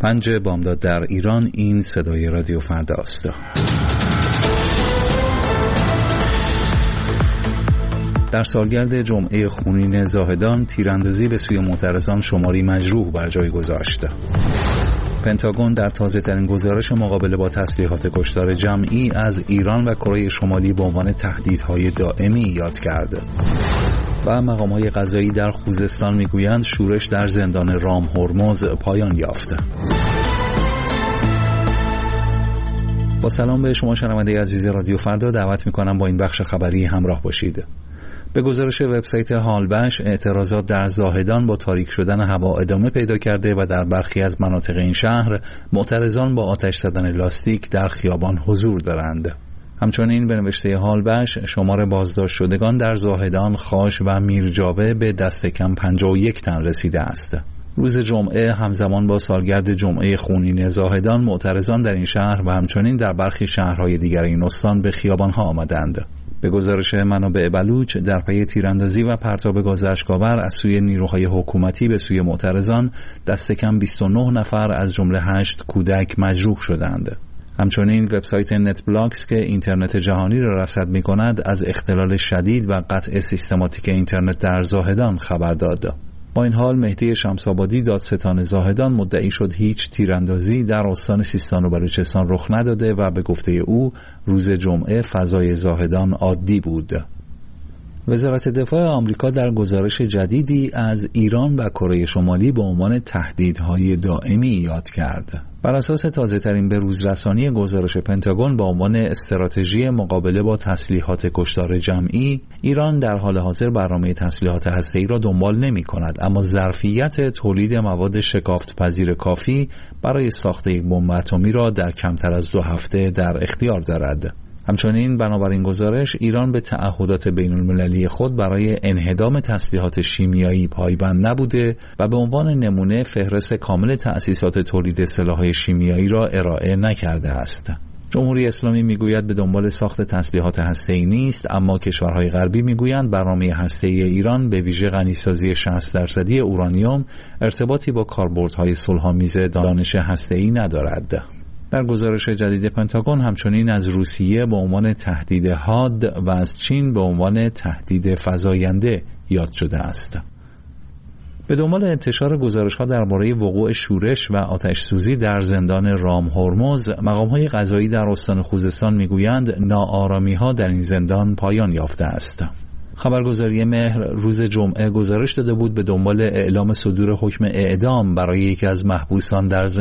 5 بامداد در ایران. این صدای رادیو فردا است. در سالگرد جمعه خونین زاهدان، تیراندازی به سوی معترضان شماری مجروح بر جای گذاشت. پنتاگون در تازه‌ترین گزارش مقابله با تسلیحات کشتار جمعی از ایران و کره شمالی به عنوان تهدیدهای دائمی یاد کرد. و مقام‌های قضایی در خوزستان میگویند شورش در زندان رام هرمز پایان یافت. با سلام به شما شنونده عزیز رادیو فردا، دعوت می‌کنم با این بخش خبری همراه باشید. به گزارش وبسایت حالبش، اعتراضات در زاهدان با تاریک شدن هوا ادامه پیدا کرده و در برخی از مناطق این شهر معترضان با آتش زدن لاستیک در خیابان حضور دارند. همچنین به نوشته حالبش، شمار بازداشت شدگان در زاهدان، خاش و میرجاوه به دست کم 51 تن رسیده است. روز جمعه همزمان با سالگرد جمعه خونین زاهدان، معترضان در این شهر و همچنین در برخی شهرهای دیگر این استان به خیابان‌ها آمدند. به گزارش منابع بلوچ، در پی تیراندازی و پرتاب گاز اشک‌آور از سوی نیروهای حکومتی به سوی معترضان، دست کم 29 نفر از جمله 8 کودک مجروح شدند. همچنین وبسایت نت بلاکس که اینترنت جهانی را رصد می‌کند، از اختلال شدید و قطع سیستماتیک اینترنت در زاهدان خبر داد. با این حال مهدی شمس‌آبادی، دادستان زاهدان، مدعی شد هیچ تیراندازی در استان سیستان و بلوچستان رخ نداده و به گفته او روز جمعه فضای زاهدان عادی بود. وزارت دفاع آمریکا در گزارش جدیدی از ایران و کره شمالی به عنوان تهدیدهای دائمی یاد کرد. بر اساس تازه‌ترین بروزرسانی گزارش پنتاگون با عنوان استراتژی مقابله با تسلیحات کشتار جمعی، ایران در حال حاضر برنامه تسلیحات هسته‌ای را دنبال نمی‌کند، اما ظرفیت تولید مواد شکافت‌پذیر کافی برای ساخت یک بمب اتمی را در کمتر از 2 هفته در اختیار دارد. همچنین بنابراین گزارش، ایران به تعهدات بین‌المللی خود برای انهدام تسلیحات شیمیایی پایبند نبوده و به عنوان نمونه فهرست کامل تأسیسات تولید سلاح‌های شیمیایی را ارائه نکرده است. جمهوری اسلامی میگوید به دنبال ساخت تسلیحات هسته‌ای نیست، اما کشورهای غربی میگویند برنامه هسته‌ای ایران به ویژه غنیسازی 60% اورانیوم ارتباطی با کاربردهای صلح‌آمیز دانش هسته‌ای ندارد. در گزارش جدید پنتاگون همچنین از روسیه به عنوان تهدید حاد و از چین به عنوان تهدید فزاینده یاد شده است. به دنبال انتشار گزارش‌ها درباره وقوع شورش و آتش سوزی در زندان رام هرمز، مقام‌های قضایی در استان خوزستان میگویند ناآرامی‌ها در این زندان پایان یافته است. خبرگزاری مهر روز جمعه گزارش داده بود به دنبال اعلام صدور حکم اعدام برای یکی از محبوسان در